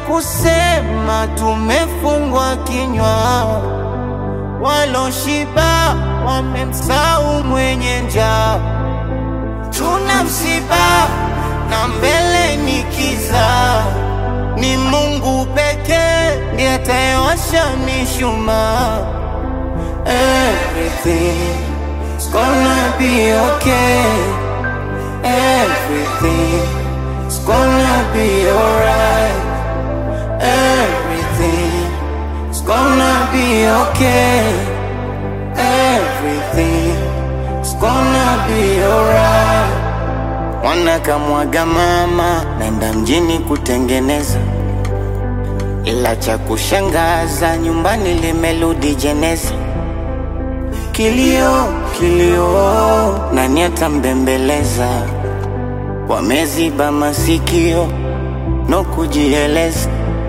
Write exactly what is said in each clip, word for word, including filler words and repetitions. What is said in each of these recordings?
kusema tumefungwa kinywa, waloshiba wamemsahau mwenye njaa. Tuna msiba na mbele ni kiza, ni Mungu pekee ndiye atayewasha mishumaa. Everything's gonna be okay. Everything's gonna be alright. Everything's gonna be okay. Everything's gonna be alright. Mwana kamwaga mama, naenda mjini kutengeneza, ila cha kushangaza nyumbani limerudi jeneza. Kilio, kilio, nani atambembeleza? Wameziba masikio, no kujieleza.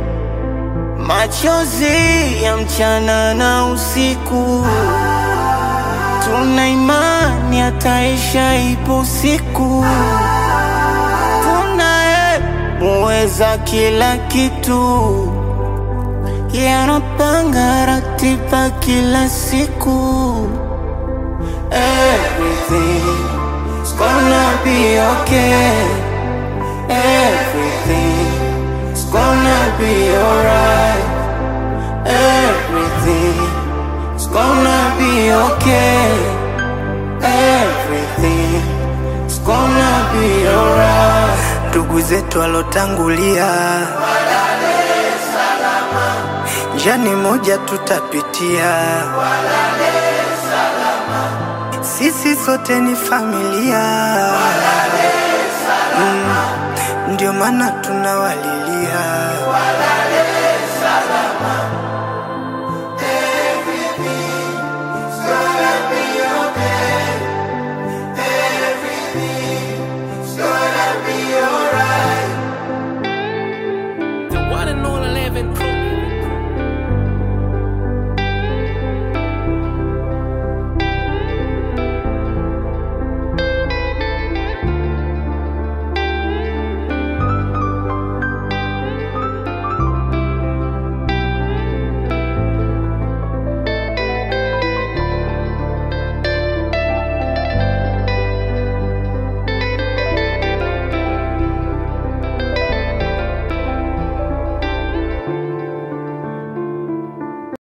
Machozi ya mchana na usiku, tuna imani ataisha ipo siku. Tunaye muweza kila kitu, yeye anapanga ratiba kila siku. Everything's gonna be okay. Everything's gonna be alright. Everything's gonna be okay. Everything's gonna be alright. Ndugu zetu walotangulia, walale salama. njani moja tutapitia, walale salama. sisi sote ni familia, walale salama. mm, ndio maana tunawalilia.